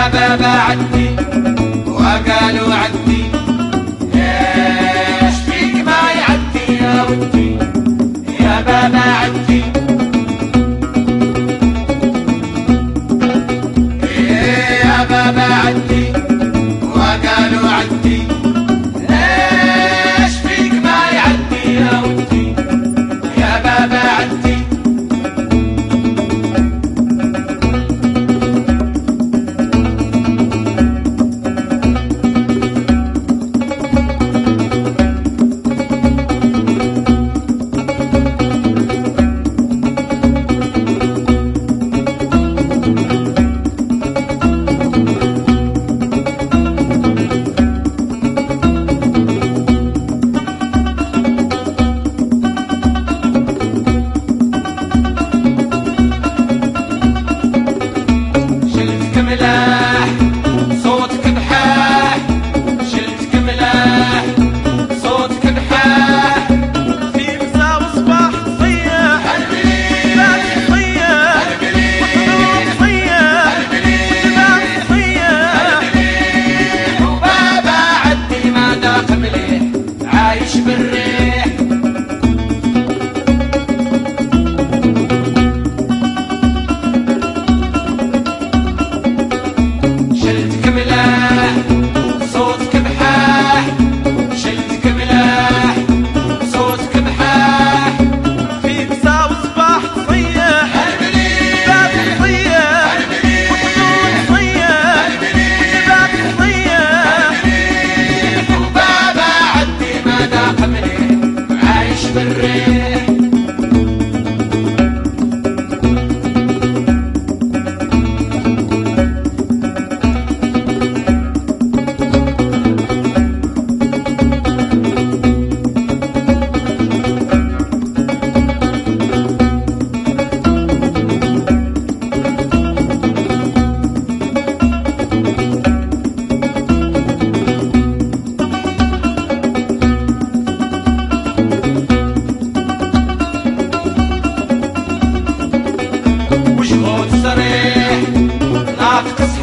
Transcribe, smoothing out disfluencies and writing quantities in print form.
يا بابا عدي وقالوا عدي، ايش فيك ما يعدي يا ودي يا بابا عدي. يا بابا عدي وقالوا عدي، ايش فيك ما يعدي يا ودي يا بابا عدي. ملاح صوتك بحاح، شلتك ملاح صوتك بحاح، في مساء وصباح صياح البلاد صياح وطلوع صياح والجبال صياح. وبابا عدي ما ذاق مليح عايش بالريح. شلتك ملاح صوتك بحاح، شلتك ملاح صوتك بحاح، في مساء وصباح صياح البلاد صياح وطلوع صياح والجبال صياح. وبابا عدي ما ذاق مليح عايش بالريح. وجهه صريح ناطق